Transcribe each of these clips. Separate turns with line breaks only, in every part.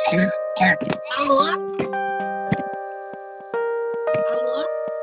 Alô? Alô?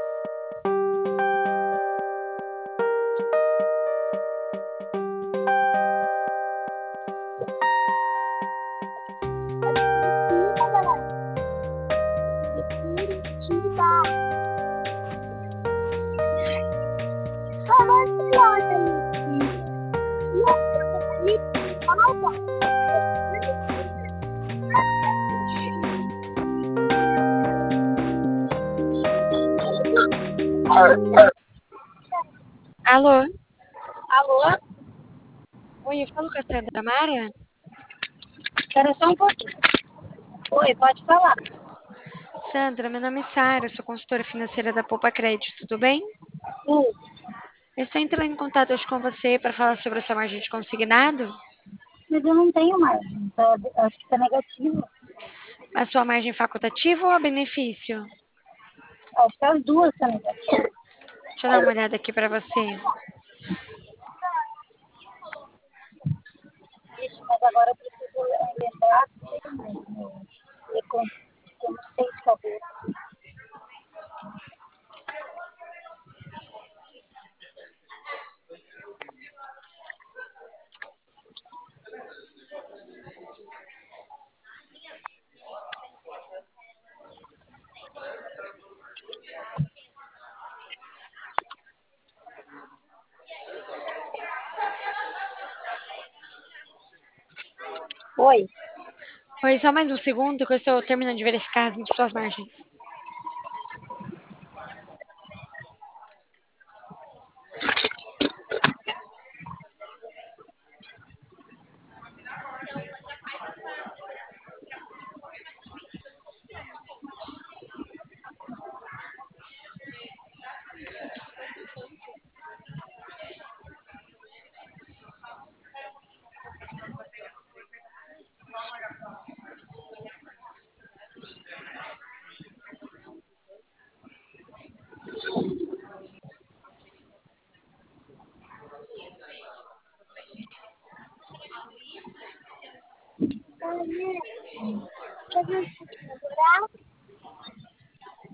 Alô?
Alô?
Oi, eu falo com a Sandra Mara?
Espera só um pouquinho. Oi, pode falar.
Sandra, meu nome é Sara, sou consultora financeira da Poupa Crédito, tudo bem?
Isso.
Eu estou entrando em contato hoje com você para falar sobre a sua margem de consignado.
Mas eu não tenho margem. Acho que tá negativo.
A sua margem facultativa ou a benefício?
Acho que as duas estão negativas.
Deixa eu dar uma olhada aqui para você.
Ixi, mas agora eu preciso lembrar, não sei mais. Eu não sei de cabeça. Oi.
Oi, só mais um segundo que eu estou terminando de verificar as suas margens.